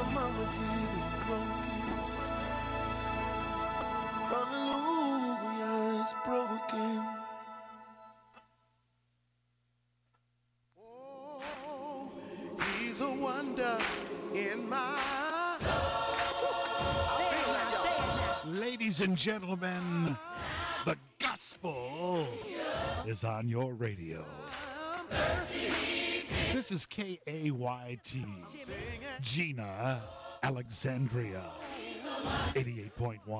mama did is broken. Hallelujah is broken. Oh, he's a wonder in my Ladies and gentlemen, the gospel is on your radio. This is KAYT, Gina, Alexandria, 88.1.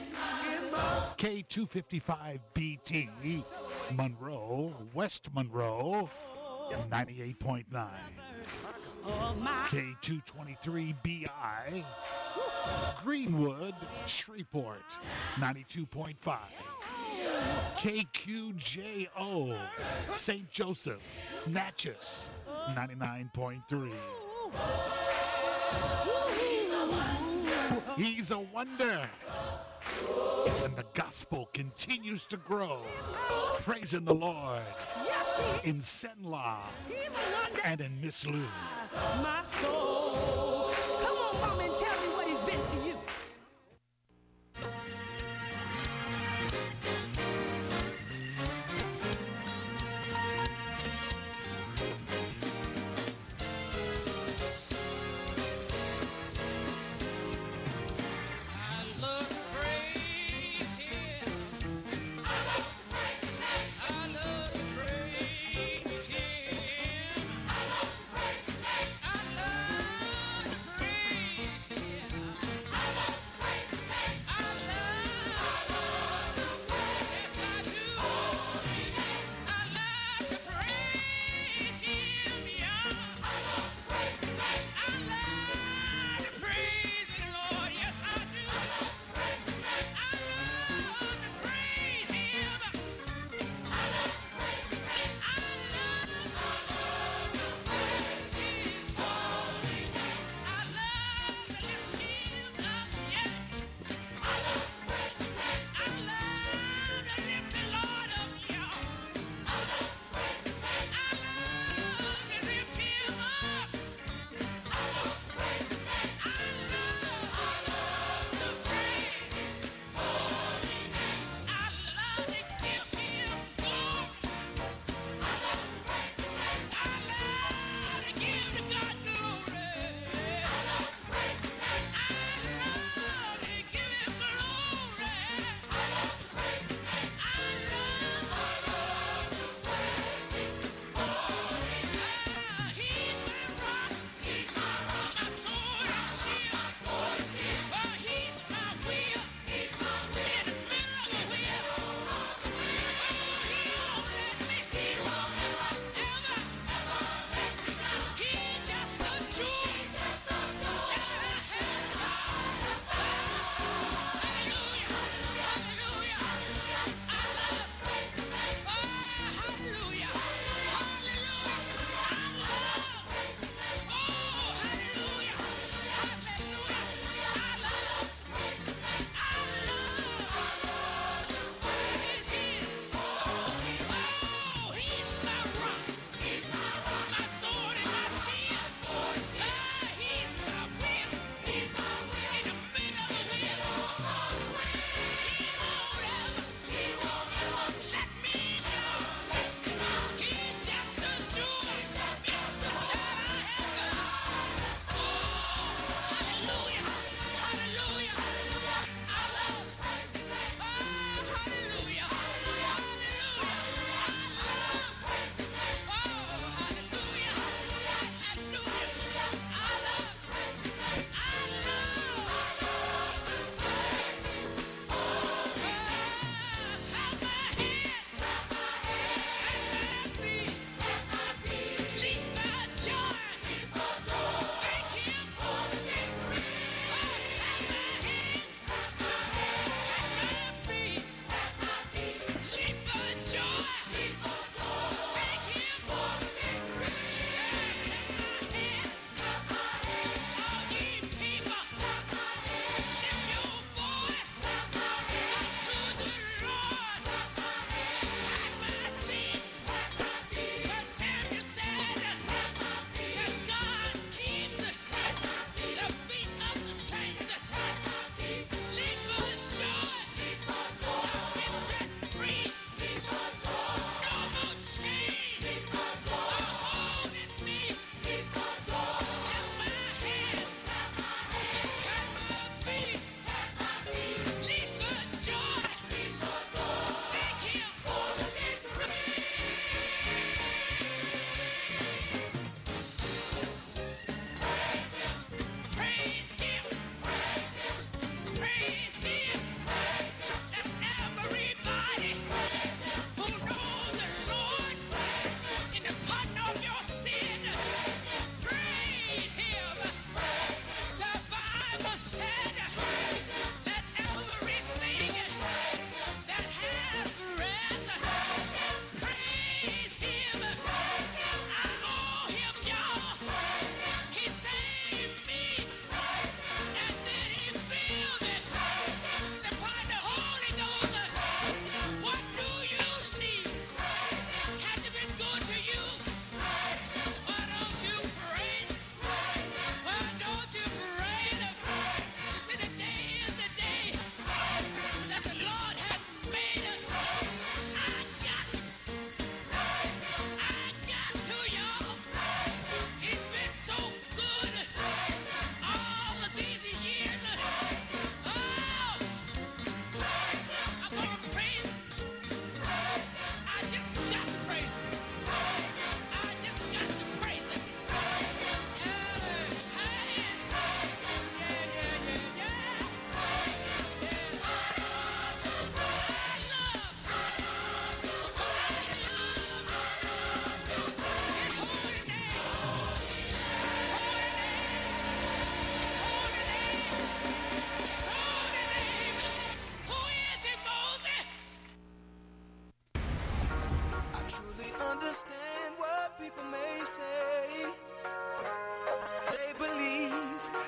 K255BT, Monroe, West Monroe, 98.9. K223BI, Greenwood, Shreveport, 92.5. KQJO, St. Joseph, Natchez, 99.3. He's a wonder. And the gospel continues to grow. Praising the Lord in Senla and in Miss Lou. My soul. Come on, mama, and tell me what he's been to you.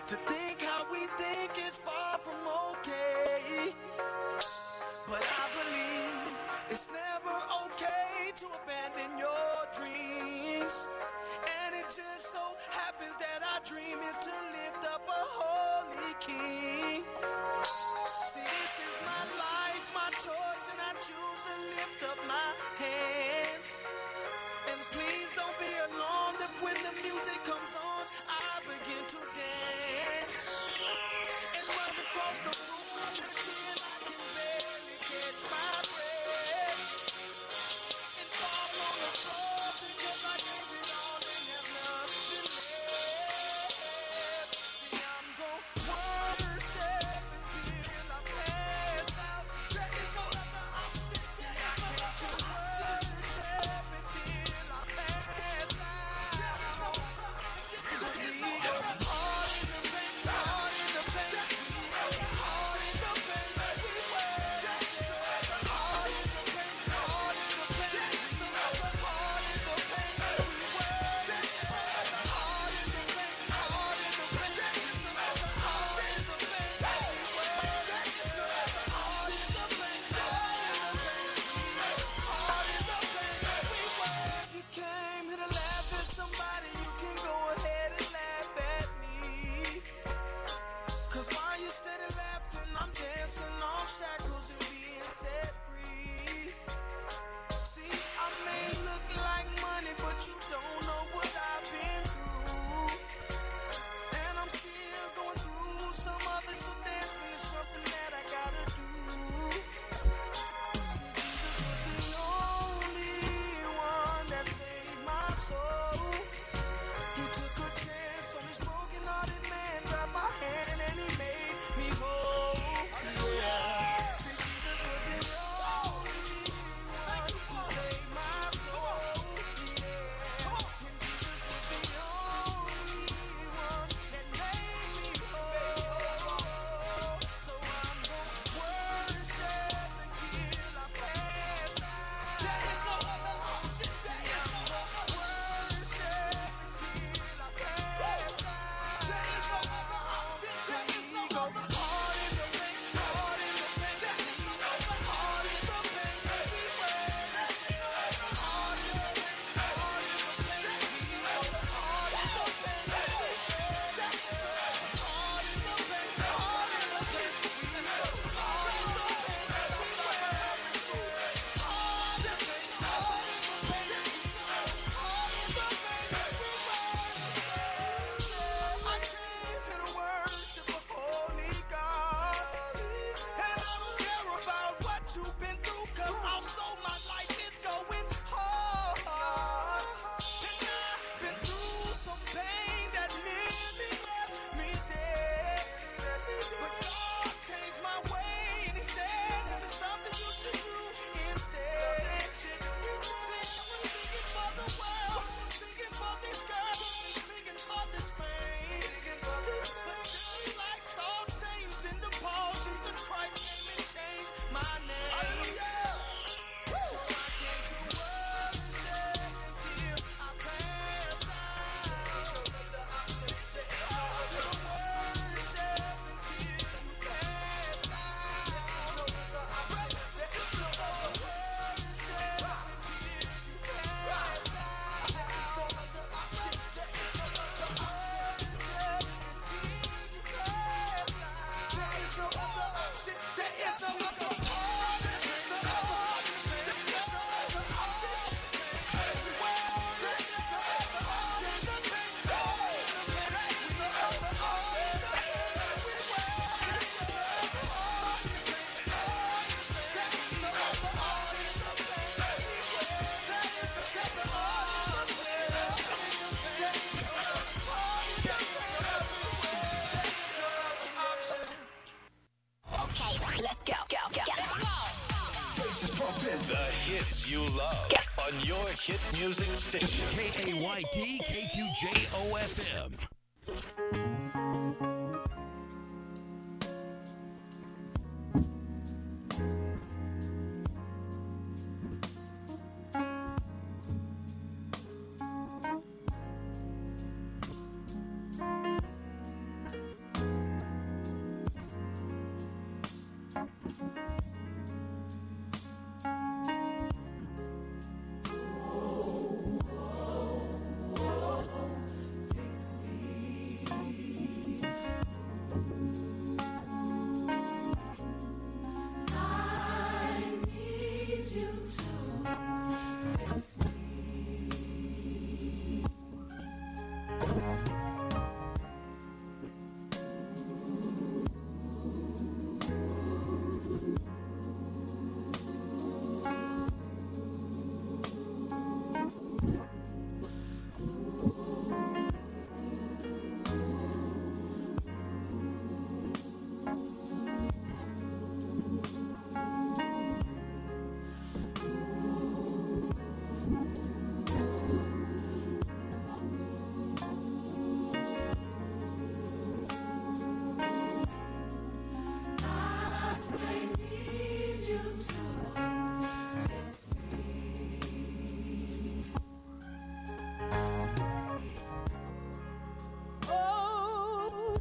To think how we think is far from okay. But I believe it's never okay to abandon your dreams. And it just so happens that our dream is to lift up a holy king. See, this is my life, my choice, and I choose to lift up my hands. And please don't be alarmed if when the music comes on, I begin to dance. And run across the room until I can barely catch my breath. And fall on the floor because I gave it all and have nothing left. See, I'm gon' worship until I pass out. There is no other option. See, I came to worship until I pass out. There is no other option. 'Cause we go hard in the paint, hard in the paint. We go hard in the paint. We worship. Hard in the paint, hard in the paint. We go hard in the paint. We worship. Hard in the paint, hard in the paint. We go hard in the paint. We worship. Hard in the paint, hard in the paint. We go hard in the paint. We worship. If you came here to laugh at somebody, you can go ahead and laugh at me. 'Cause while you steady laughing, I'm dancing off shackles and being set free. See, I may look like money, but you don't know what I've been through. And I'm still going through some of it, so dancing is something that I gotta do. See, Jesus was the only one that saved my soul. He took a chance on this broken-hearted man, grabbed my hand and he made me whole. Yeah. See, Jesus was the only one who saved my soul. Yeah. And Jesus was the only one that made me whole. So I'm gonna worship until I pass out. There is no other option. There is no other worship until I pass out. There is no other option. There is no other hard in the paint, hard in the paint. There is no other hard in the paint. We worship. Hard in the paint, hard in the paint. We go hard in the paint. We worship. Hard in the paint, hard in the paint. We go hard in the paint. We worship. Hard in the paint, hard in the paint. We go hard in the paint. We worship. I came here to worship a holy God. And I don't care about what you've been through, 'cause also my life is going hard. And I've been through some pain that nearly left me dead. But God changed my way and he said, this is something you should do instead. See, I was singing for the world, singing for this girl, and singing for this fame. But just like Saul changed into Paul, Jesus Christ came and changed my name. Hallelujah. So I came to worship until I pass out. There's no other option. I will worship until you pass out. There's no other option. There's no other worship until you pass out. There's no other option. There's no other worship until you pass out. There is no other option. There is no other option. There is no other option. There is no other option. We worship. There's no other option. The pain, the pain, the pain. We no other option. The pain, we worship. Oh, the pain, oh, the pain. There is no other option. The pain, we worship. There is no other option. The pain, there is no other option. There is no other option. Okay, let's go. The hits you love on your hit music station. KAYT KQJO FM.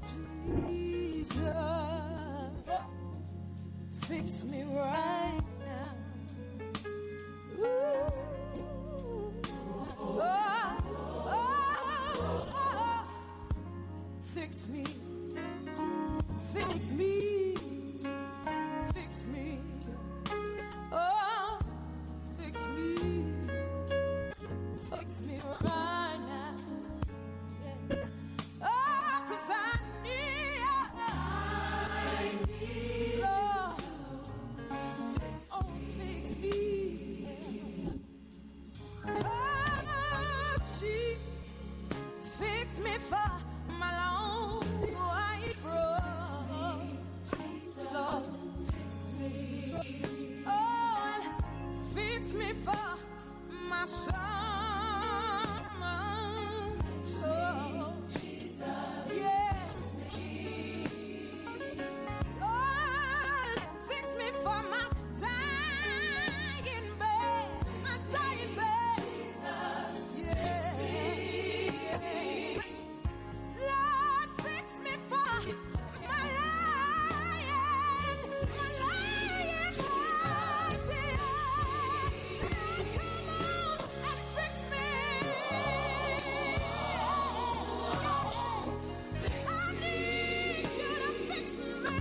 Jesus, fix me right now. Ooh. Oh, fix me, fix me, fix me. Oh, fix me, fix me right now. Yeah. Oh, 'cause I need Lord. Oh, fix me. Oh, she fix me for my long white road. Lord, fix me. Oh, and fix me for my son. Oh, Jesus, yeah. Oh, fix me for my dying bed, my dying bed. Yeah. Lord, fix me for my lying voice. Yeah. Come on and fix me. I need you to fix me.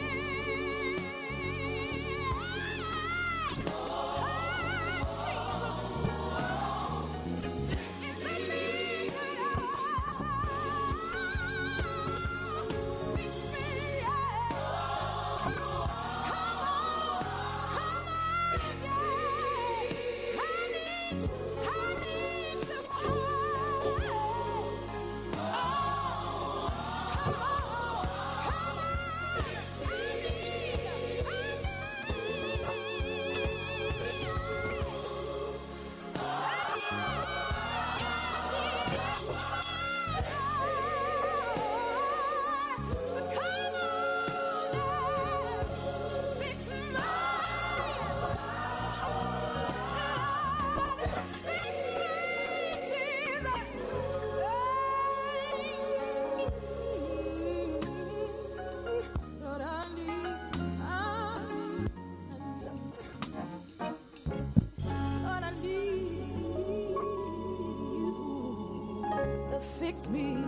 Fix me.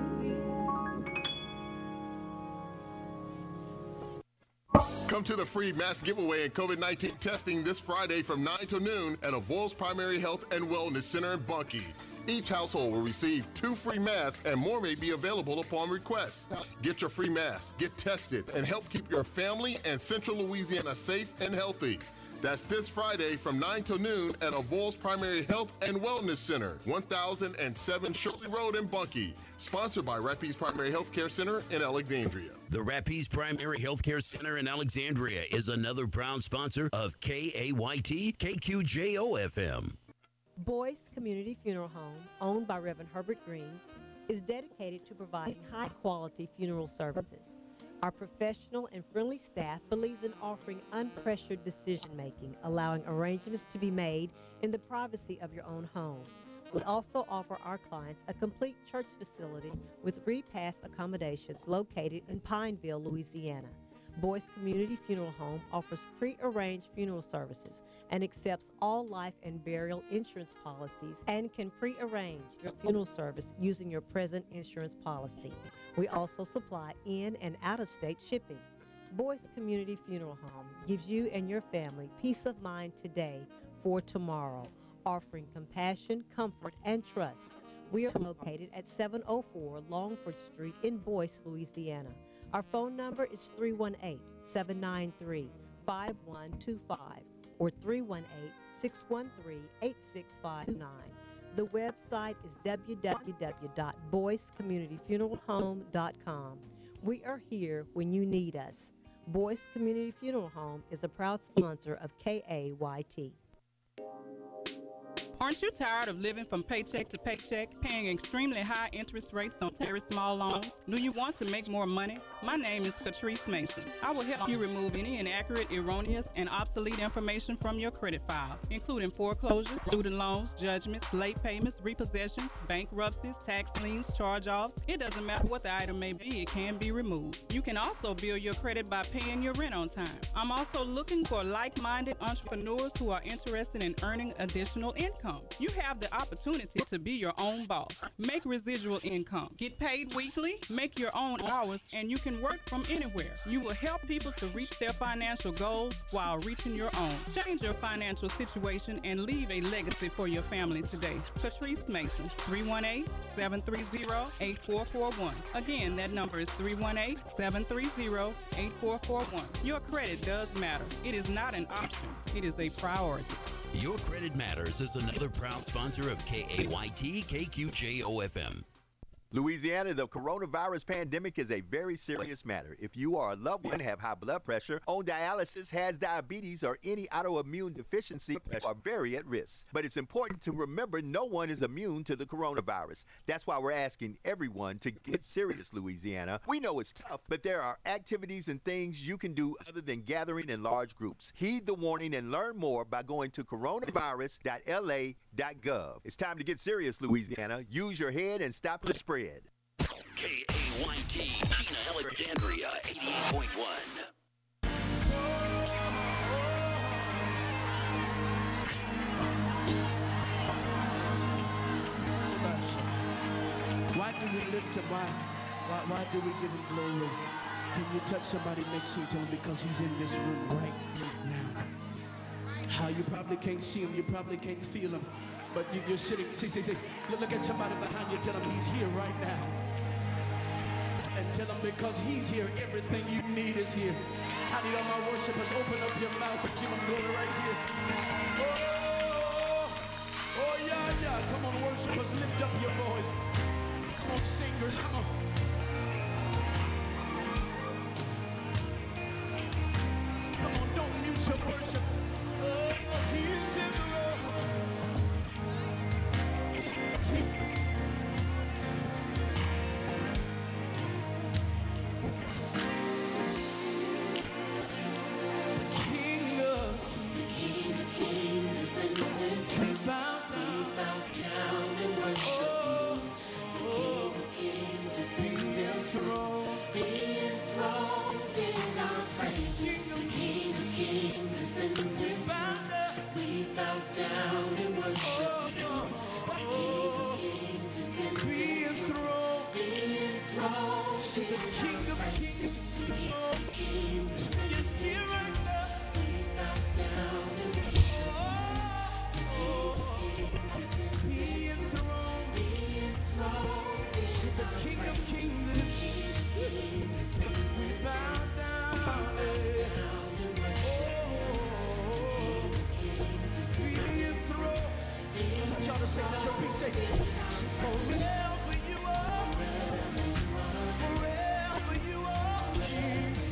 Come to the free mass giveaway and COVID-19 testing this Friday from 9 to noon at Avoyles Primary Health and Wellness Center in Bunkie. Each household will receive 2 free masks and more may be available upon request. Get your free mask, get tested, and help keep your family and Central Louisiana safe and healthy. That's this Friday from 9 to noon at Avoyles Primary Health and Wellness Center, 1007 Shirley Road in Bunkie. Sponsored by Rapides Primary Healthcare Center in Alexandria. The Rapides Primary Healthcare Center in Alexandria is another proud sponsor of KAYT KQJO-FM. Boyce Community Funeral Home, owned by Reverend Herbert Green, is dedicated to providing high-quality funeral services. Our professional and friendly staff believes in offering unpressured decision-making, allowing arrangements to be made in the privacy of your own home. We also offer our clients a complete church facility with repast accommodations located in Pineville, Louisiana. Boyce Community Funeral Home offers pre-arranged funeral services and accepts all life and burial insurance policies and can pre-arrange your funeral service using your present insurance policy. We also supply in and out-of-state shipping. Boyce Community Funeral Home gives you and your family peace of mind today for tomorrow, offering compassion, comfort, and trust. We are located at 704 Longford Street in Boyce, Louisiana. Our phone number is 318-793-5125 or 318-613-8659. The website is www.boycecommunityfuneralhome.com. We are here when you need us. Boyce Community Funeral Home is a proud sponsor of KAYT. Aren't you tired of living from paycheck to paycheck, paying extremely high interest rates on very small loans? Do you want to make more money? My name is Catrice Mason. I will help you remove any inaccurate, erroneous, and obsolete information from your credit file, including foreclosures, student loans, judgments, late payments, repossessions, bankruptcies, tax liens, charge-offs. It doesn't matter what the item may be, it can be removed. You can also build your credit by paying your rent on time. I'm also looking for like-minded entrepreneurs who are interested in earning additional income. You have the opportunity to be your own boss. Make residual income. Get paid weekly, make your own hours, and you can work from anywhere. You will help people to reach their financial goals while reaching your own. Change your financial situation and leave a legacy for your family today. Catrice Mason, 318-730-8441. Again, that number is 318-730-8441. Your credit does matter. It is not an option. It is a priority. Your Credit Matters is another proud sponsor of KAYT KQJOFM. Louisiana, the coronavirus pandemic is a very serious matter. If you are a loved one, have high blood pressure, on dialysis, has diabetes, or any autoimmune deficiency, you are very at risk. But it's important to remember no one is immune to the coronavirus. That's why we're asking everyone to get serious, Louisiana. We know it's tough, but there are activities and things you can do other than gathering in large groups. Heed the warning and learn more by going to coronavirus.la.gov. It's time to get serious, Louisiana. Use your head and stop the spread. KAYT, Gina Alexandria, 88.1. Why do we lift him? Why do we give him glory? Can you touch somebody next to you? Tell him because he's in this room right now. How you probably can't see him, you probably can't feel him. But you're sitting, see. Look at somebody behind you, tell him he's here right now. And tell him because he's here, everything you need is here. I need all my worshipers, open up your mouth and give him glory right here. Oh, yeah. Come on, worshipers, lift up your voice. Come on, singers, come on. Come on, don't mute your worship. Oh, he's in the room. Forever you are,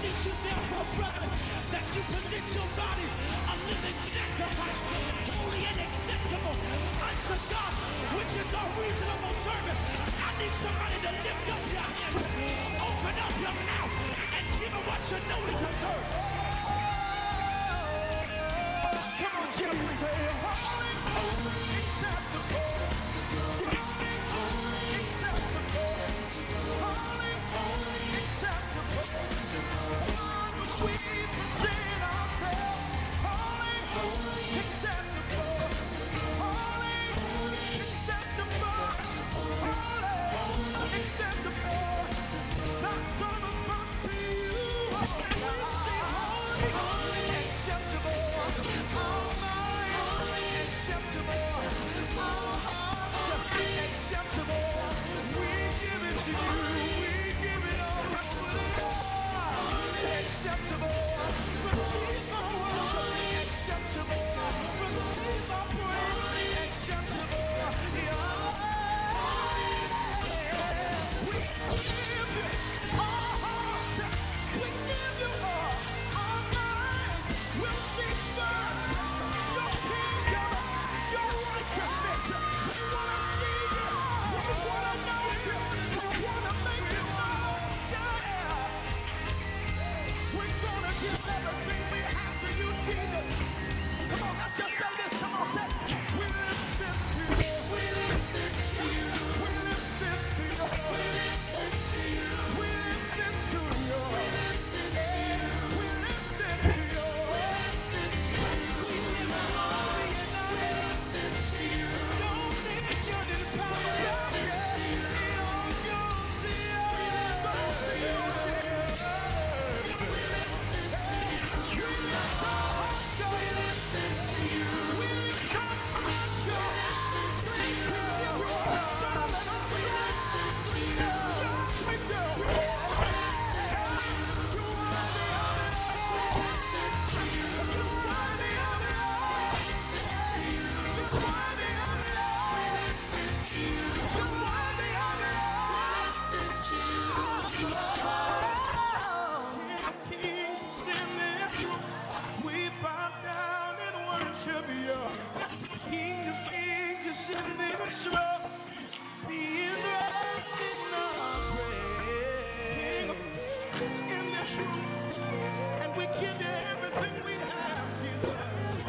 you therefore, brethren, that you present your bodies a living sacrifice, holy and acceptable unto God, which is our reasonable service. I need somebody to lift up your hands, open up your mouth, and give him what you know he deserves. Come on, children, say, holy, holy, acceptable. Holy, acceptable. Holy, holy, acceptable. Lord, which we present ourselves. Holy, holy, acceptable. Holy, holy, acceptable. Holy, holy, acceptable. That's our response to you. And we say, holy, holy, acceptable. Our minds, acceptable. Our hearts, acceptable. We give it to you. We give it all. Acceptable. Receive our worship. Acceptable. Receive our praise. Acceptable. We give you our hearts. We give you our minds. We'll seek first your kingdom, your righteousness. We want to see you. We want to know you. We want to make you know. Yeah. We're going to give everything we have to you, Jesus. Come on, let's just say this. Come on, say, we lift this to you. We lift this to you. We lift this to you. We lift this to you. We lift this to you. We lift this to you. We lift this to you. We lift this to you. We lift glory and honor. We lift this to you. Dominion and power. It all goes to you. We lift this to you. We lift this to you. We lift our hearts, God. We lift this to you. We lift our minds, God. We give you our soul and our strength. God, we do. You are the we bow down and worship you. King of kings, just in this room. Be enthroned in our praise. Just in this room. And we give you everything we have, Jesus.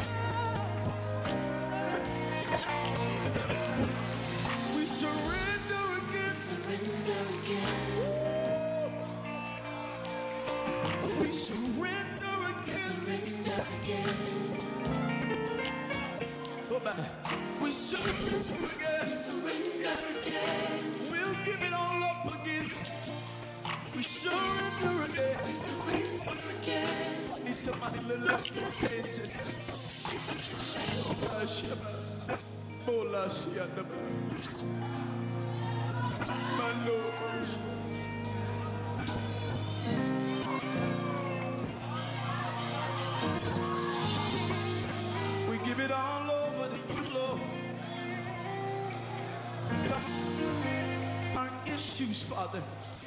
We surrender again. Surrender again. We surrender again. Surrender again. Oh, baby. We surrender again. We surrender again. We'll give it all up again. We surrender again. We surrender again. Need somebody to lift their hands and Bola Sianaba. My Lord. We give it all over to you, Lord. Our issues, Father.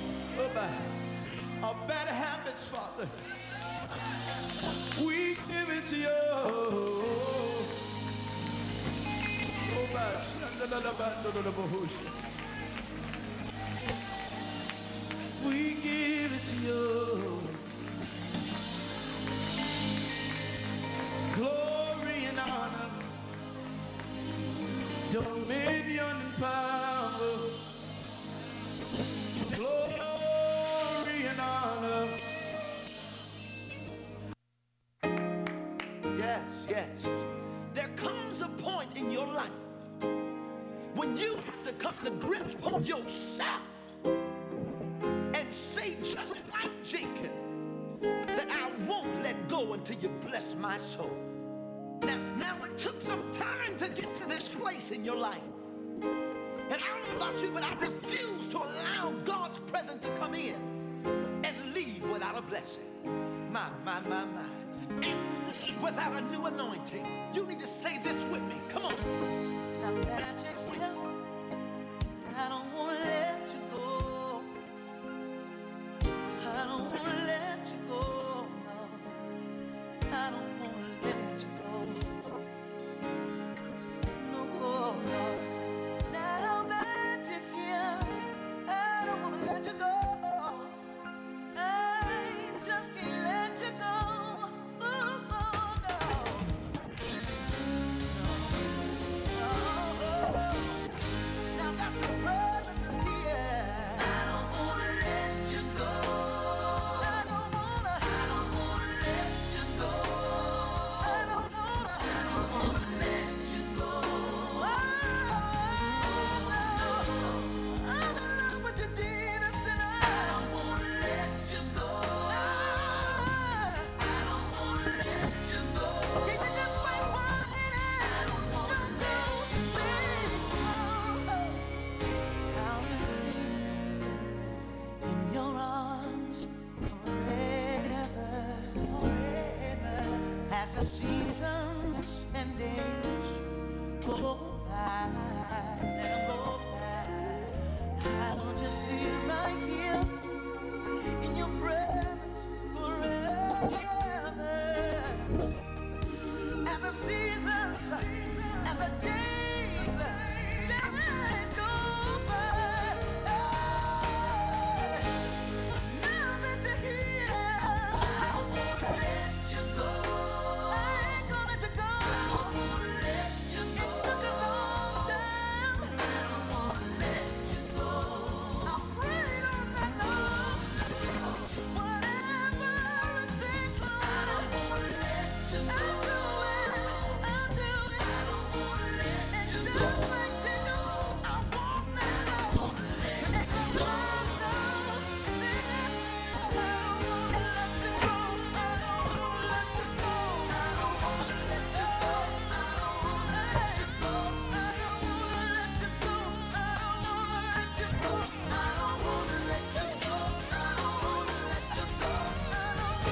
Our bad habits, Father. We give it to you. We give it to you. Glory and honor, dominion and power. Glory and honor. Yes, yes. There comes a point in your life when you have to come to grips with yourself and say, just like Jacob, that I won't let go until you bless my soul. Now it took some time to get to this place in your life. And I don't know about you, but I refuse to allow God's presence to come in and leave without a blessing. My. And leave without a new anointing. You need to say this with me. Come on. I'm glad you're here. I don't want to let you go. I don't want to let you go. just sit right here in your presence forever. And the seasons and the days go by. Now that you're here, I won't let you go. I ain't gonna let you go. I won't let you go. It took a long time. I don't wanna let you go. I prayed all night long. Whatever it takes, Lord, I don't wanna let you go. I'll do it. I'll do it. I don't wanna let you go. And just like Jacob, I won't let go. It's a process. I don't wanna let you go. I don't wanna let you go. I don't wanna let you go. I don't wanna let you go. I don't wanna let you go. I don't wanna let you go. I don't wanna let you go. I don't wanna let you go. I don't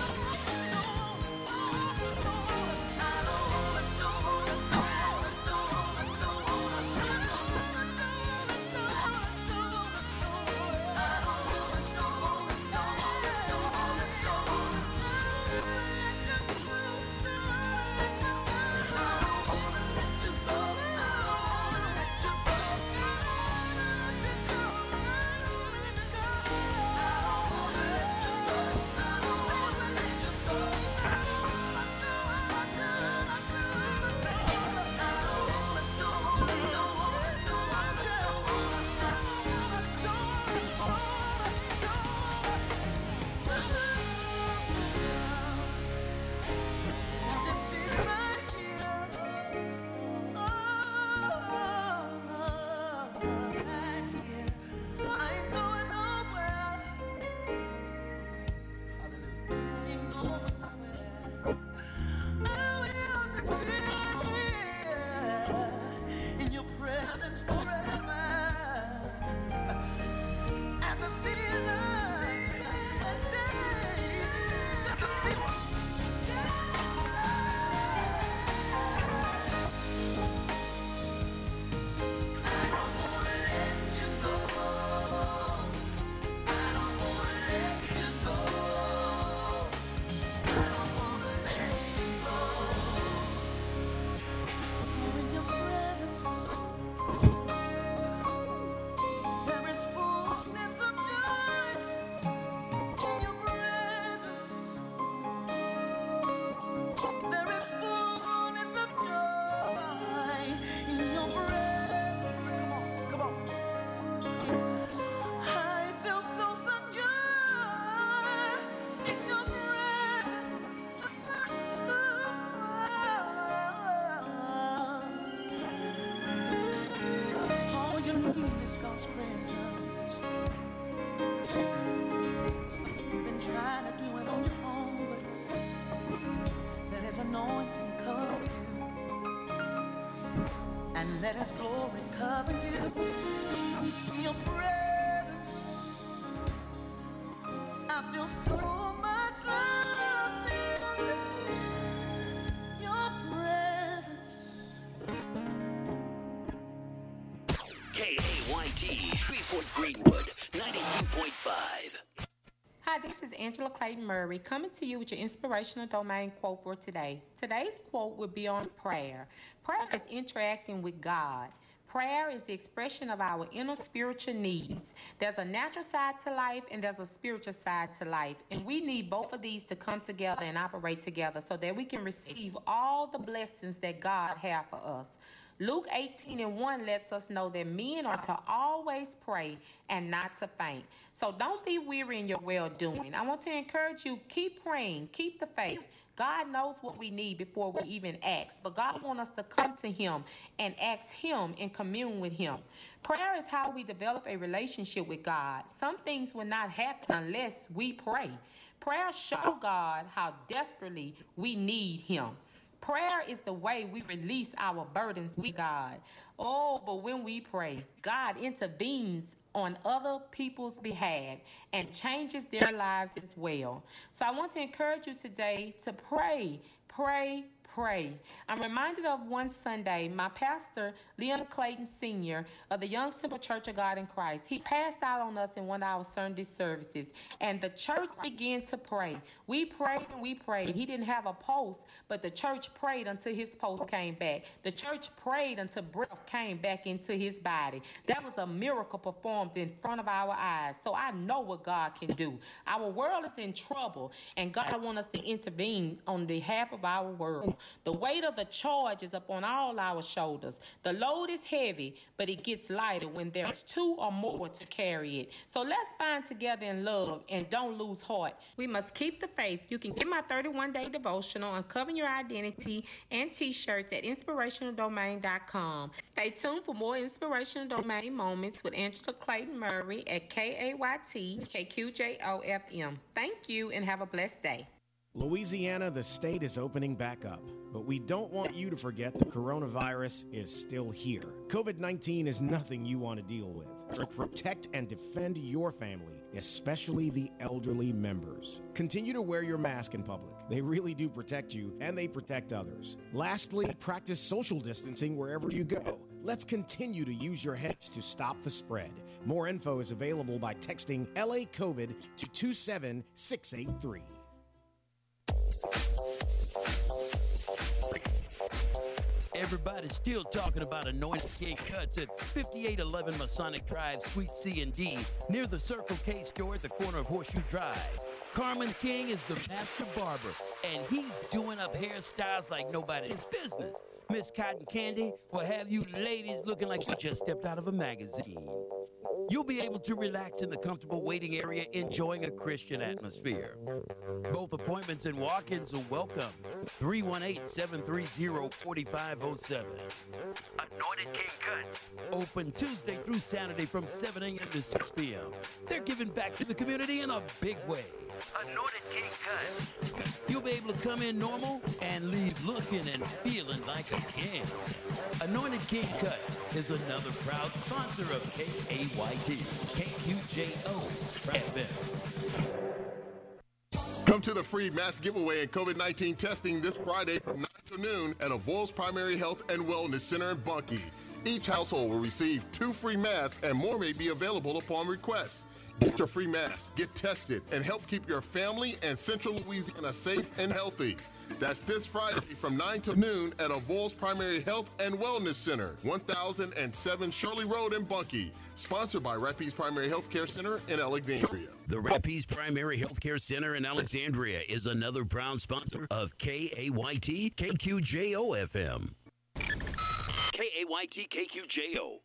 in your presence forever. And the seasons and days I don't wanna let you go. I don't wanna let you go. I don't wanna let you go. For in your presence there is fullness of joy. In your presence there is fullness of joy. In your presence, come on, come on. I feel so secure in your presence. All you need is God's presence. You've been trying to do it on your own, but let His anointing cover you, and let His glory cover you. In your presence, I feel so much love in your presence. KAYT, Shreveport Greenwood, 92.5. Hi, this is Angela Clayton Murray coming to you with your inspirational domain quote for today. Today's quote will be on prayer. Prayer is interacting with God. Prayer is the expression of our inner spiritual needs. There's a natural side to life and there's a spiritual side to life. And we need both of these to come together and operate together so that we can receive all the blessings that God has for us. Luke 18:1 lets us know that men are to always pray and not to faint. So don't be weary in your well-doing. I want to encourage you, keep praying, keep the faith. God knows what we need before we even ask, but God wants us to come to Him and ask Him and commune with Him. Prayer is how we develop a relationship with God. Some things will not happen unless we pray. Prayer shows God how desperately we need Him. Prayer is the way we release our burdens with God. Oh, but when we pray, God intervenes on other people's behalf and changes their lives as well. So I want to encourage you today to pray. pray, pray. I'm reminded of one Sunday, my pastor, Leon Clayton Sr. of the Young Simple Church of God in Christ, he passed out on us in one of our Sunday services, and the church began to pray. We prayed and we prayed. He didn't have a pulse, but the church prayed until his pulse came back. The church prayed until breath came back into his body. That was a miracle performed in front of our eyes. So I know what God can do. Our world is in trouble, and God wants us to intervene on behalf of our world. The weight of the charge is upon all our shoulders. The load is heavy, but it gets lighter when there's two or more to carry it. So let's bind together in love and don't lose heart. We must keep the faith. You can get my 31-day devotional, Uncovering Your Identity, and t-shirts at inspirationaldomain.com. Stay tuned for more Inspirational Domain moments with Angela Clayton Murray at KAYT KQJO-FM. Thank you and have a blessed day. Louisiana, the state is opening back up, but we don't want you to forget the coronavirus is still here. COVID-19 is nothing you want to deal with. So protect and defend your family, especially the elderly members. Continue to wear your mask in public. They really do protect you, and they protect others. Lastly, practice social distancing wherever you go. Let's continue to use your heads to stop the spread. More info is available by texting LA COVID to 27683. Everybody's still talking about Anointed King Cuts at 5811 Masonic Drive, Suite C and D, near the Circle K store at the corner of Horseshoe Drive. Carmen King is the master barber, and he's doing up hairstyles like nobody's business. Miss Cotton Candy will have you ladies looking like you just stepped out of a magazine. You'll be able to relax in the comfortable waiting area, enjoying a Christian atmosphere. Both appointments and walk-ins are welcome. 318-730-4507. Anointed King Cuts. Open Tuesday through Saturday from 7 a.m. to 6 p.m. They're giving back to the community in a big way. Anointed King Cuts. You'll be able to come in normal and leave looking and feeling like a king. Anointed King Cuts is another proud sponsor of KAYT, KQJO FM. Come to the free mass giveaway and COVID-19 testing this Friday from 9 to noon at Avoyelles Primary Health and Wellness Center in Bunkie. Each household will receive 2 free masks, and more may be available upon request. Get your free mask, get tested, and help keep your family and Central Louisiana safe and healthy. That's this Friday from 9 to noon at Avoyelles Primary Health and Wellness Center, 1007 Shirley Road in Bunkie. Sponsored by Rapides Primary Healthcare Center in Alexandria. The Rapides Primary Healthcare Center in Alexandria is another proud sponsor of KAYT KQJO FM. KAYT KQJO.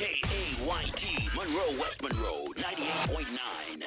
KAYT, Monroe, West Monroe, 98.9.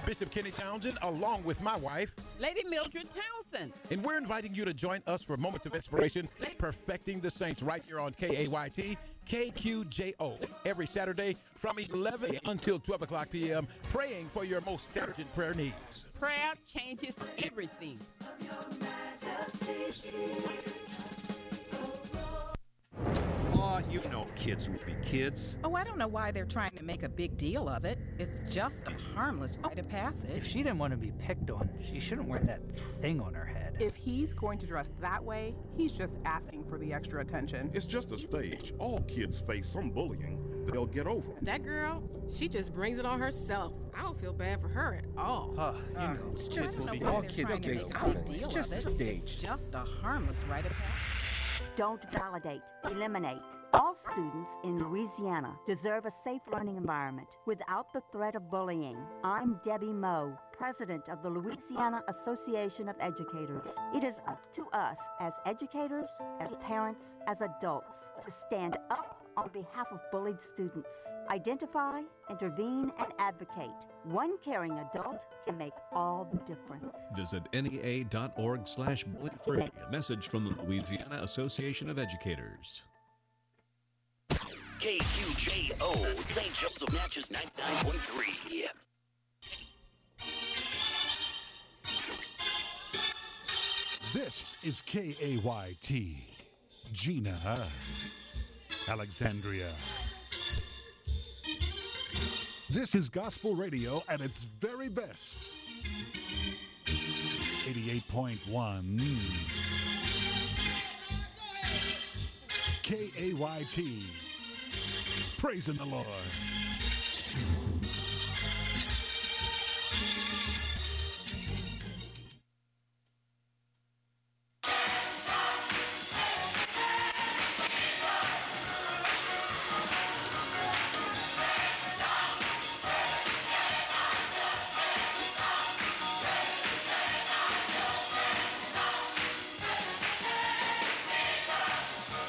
Bishop Kenny Townsend, along with my wife, Lady Mildred Townsend. and we're inviting you to join us for Moments of Inspiration, Perfecting the Saints, right here on KAYT, KQJO, every Saturday from 11 until 12 o'clock p.m., praying for your most urgent prayer needs. Prayer changes everything. Oh, you know kids will be kids. Oh, I don't know why they're trying to make a big deal of it. It's just a harmless rite of passage. If she didn't want to be picked on, she shouldn't wear that thing on her head. If he's going to dress that way, he's just asking for the extra attention. It's just a stage. All kids face some bullying. They'll get over it. That girl, she just brings it on herself. I don't feel bad for her at all. It's just a stage. All kids face something. It's just a stage. It's just a harmless rite of passage. Don't validate, eliminate. All students in Louisiana deserve a safe learning environment without the threat of bullying. I'm Debbie Moe, president of the Louisiana Association of Educators. It is up to us as educators, as parents, as adults to stand up on behalf of bullied students. Identify, intervene, and advocate. One caring adult can make all the difference. Visit NEA.org/bully-free. A message from the Louisiana Association of Educators. KQJO, St. Joseph Natchez 99.3. This is KAYT, Gina, Alexandria. This is gospel radio at its very best. 88.1 KAYT. Praising the Lord.